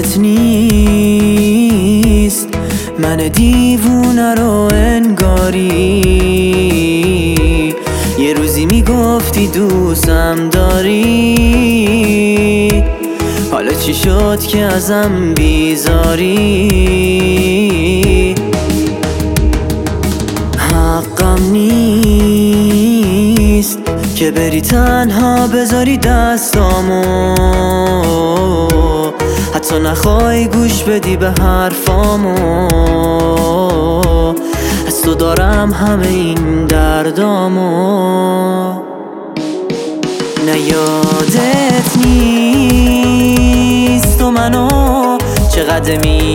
یادت نیست من دیوونه رو انگاری یه روزی میگفتی دوستم داری، حالا چی شد که ازم بیزاری؟ حقم نیست که بری تنها بذاری دستامو، حتی نخوای گوش بدی به حرفامو. از تو دارم همه این دردامو. نه یادت نیست تو منو چقدر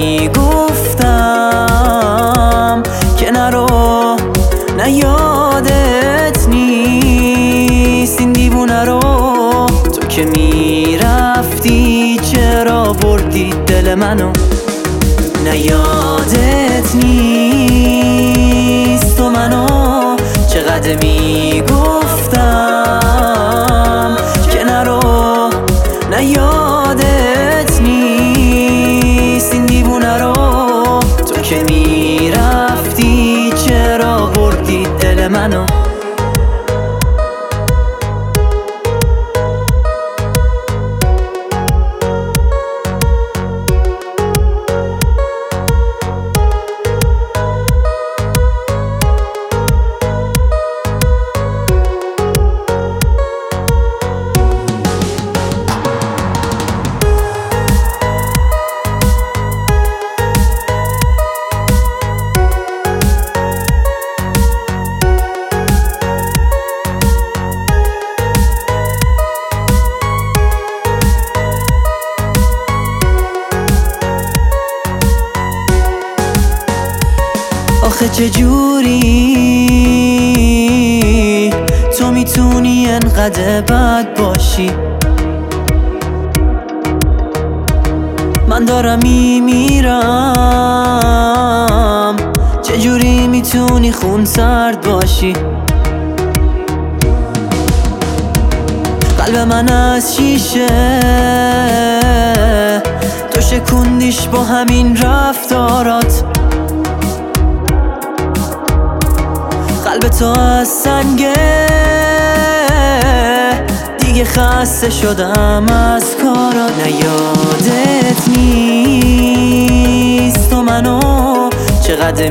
میگفتم که نرو. نه یادت نیست این دیوونه رو تو که میرفتی چرا بردی دل منو. نه یادت نیست تو منو چقدر میگفتم که نرو. نه یادت نیست این دیوونه رو تو که میرفتی چرا بردی دل منو. آخه چجوری تو میتونی انقدر بد باشی؟ من دارم میمیرم، چجوری میتونی خون سرد باشی؟ قلب من از شیشه تو شکوندیش با همین رفتارات. قلب تو از سنگه دیگه خسته شدم از کارات. نه یادت نیست تو منو چقدر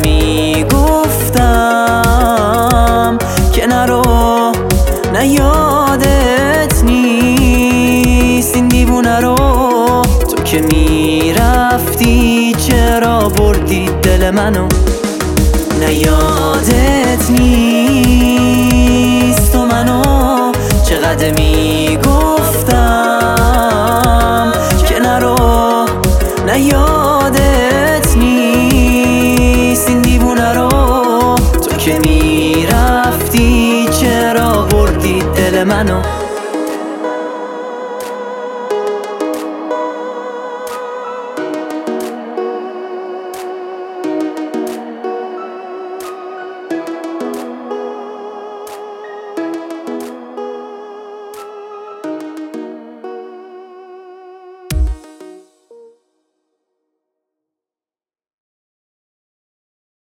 میگفتم که نرو. نه یادت نیست این دیوونه رو تو که میرفتی چرا بردی دل منو. نه یادت نیست تو منو چقدر میگفتم که نرو. نه یادت نیست این دیوونه رو تو که میرفتی چرا بردی دل منو.